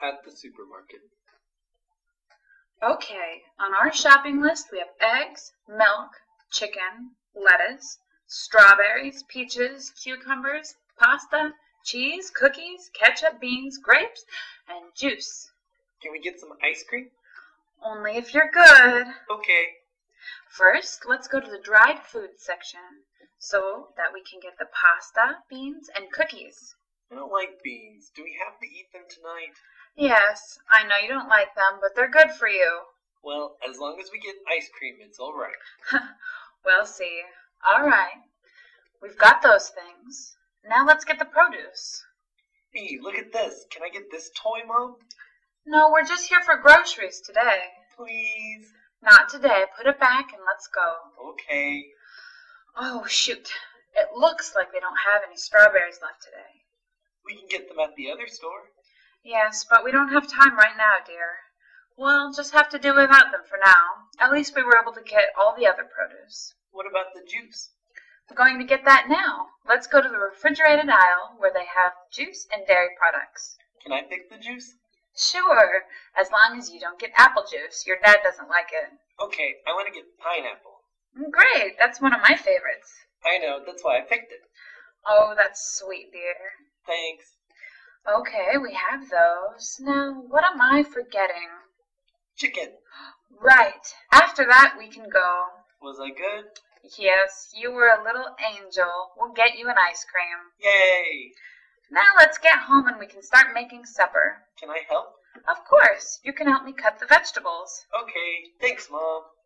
at the supermarket. Okay, on our shopping list we have eggs, milk, chicken, lettuce, strawberries, peaches, cucumbers, pasta, cheese, cookies, ketchup, beans, grapes, and juice. Can we get some ice cream? Only if you're good. Okay. First, let's go to the dried foods section so that we can get the pasta, beans, and cookies. I don't like beans. Do we have to eat them tonight? Yes, I know you don't like them, but they're good for you. Well, as long as we get ice cream, it's all right. We'll see. All right. We've got those things. Now let's get the produce. Hey, look at this. Can I get this toy, Mom? No, we're just here for groceries today. Please. Not today. Put it back and let's go. Okay. Oh, shoot. It looks like they don't have any strawberries left today. We can get them at the other store. Yes, but we don't have time right now, dear. We'll just have to do without them for now. At least we were able to get all the other produce. What about the juice? We're going to get that now. Let's go to the refrigerated aisle where they have juice and dairy products. Can I pick the juice? Sure, as long as you don't get apple juice. Your dad doesn't like it. Okay, I want to get pineapple. Great, that's one of my favorites. I know, that's why I picked it. Oh, that's sweet, dear. Thanks. Okay, we have those. Now, what am I forgetting? Chicken. Right. After that, we can go. Was I good? Yes, you were a little angel. We'll get you an ice cream. Yay! Now let's get home and we can start making supper. Can I help? Of course. You can help me cut the vegetables. Okay, thanks, Mom.